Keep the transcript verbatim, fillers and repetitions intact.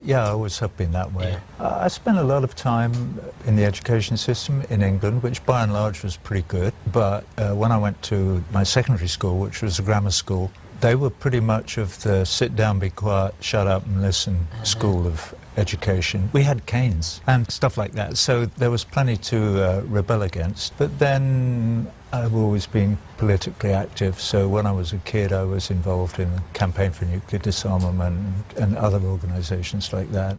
Yeah, I always have been that way. Yeah. Uh, I spent a lot of time in the education system in England, which by and large was pretty good. But uh, when I went to my secondary school, which was a grammar school, they were pretty much of the sit down, be quiet, shut up and listen uh-huh. school of education. We had canes and stuff like that, so there was plenty to uh, rebel against. But then I've always been politically active, so when I was a kid I was involved in the Campaign for Nuclear Disarmament and other organisations like that.